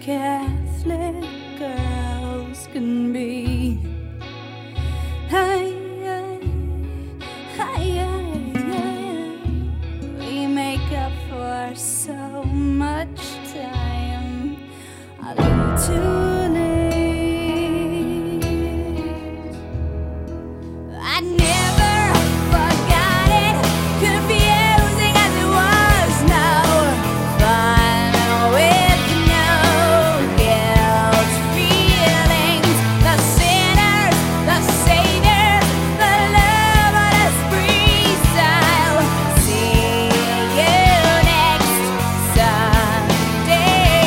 Catholic girls can be. Hey, we make up for so much time a little too late. I never forgot it, confusing as it was. No fun with no guilt feelings. The sinners, the saviors, the loveless freestyle. See you next Sunday.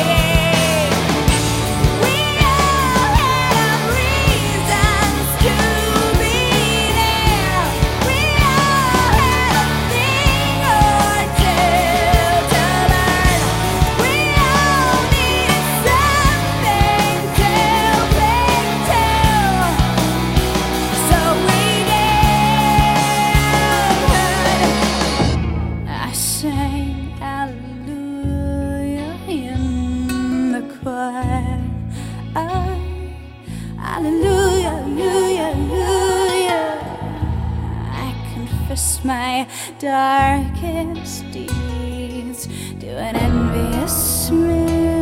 We all have reasons to be there. We all had a thing or two to learn. We all needed something to cling to. So we did. I sang hallelujah in the choir. Hallelujah, hallelujah, hallelujah. I confess my darkest deeds to an envious man.